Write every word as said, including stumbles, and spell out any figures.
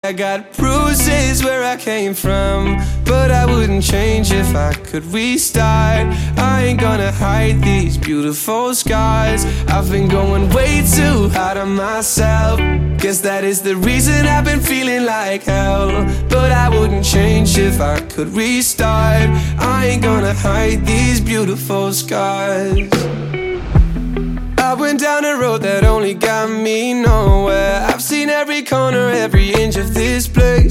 I got bruises where I came from, but I wouldn't change if I could restart. I ain't gonna hide these beautiful scars. I've been going way too hard on myself. Guess that is the reason I've been feeling like hell. But I wouldn't change if I could restart. I ain't gonna hide these beautiful scars. I went down a road that only got me nowhere. I've seen every corner, every inch of this place.